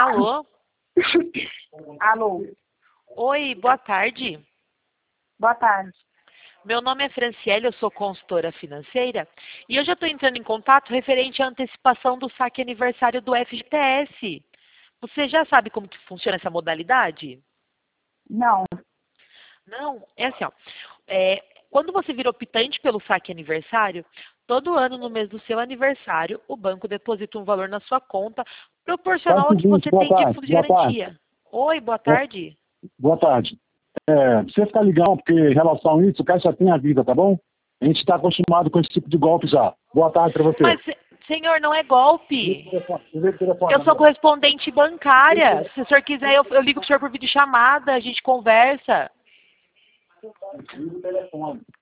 Alô? Alô, Oi, boa tarde. boa tarde. Meu nome é Franciele, eu sou consultora financeira e eu já estou entrando em contato referente à antecipação do saque aniversário do FGTS. Você já sabe como que funciona essa modalidade? Não, Não, é assim, ó. Quando você vira optante pelo saque aniversário, todo ano no mês do seu aniversário, o banco deposita um valor na sua conta Faz proporcional o ao que seguinte, você boa tem de tarde, fundo de boa tarde, garantia. Oi, boa boa, tarde. boa tarde. Você ficar ligando, porque em relação a isso, o cara já tem a vida, tá bom? A gente está acostumado com esse tipo de golpe já. Boa tarde para você. Mas, senhor, não é golpe. Desliga o telefone, Eu sou amigo. correspondente bancária. Se o senhor quiser, eu ligo pro senhor por videochamada, a gente conversa. Desliga o telefone.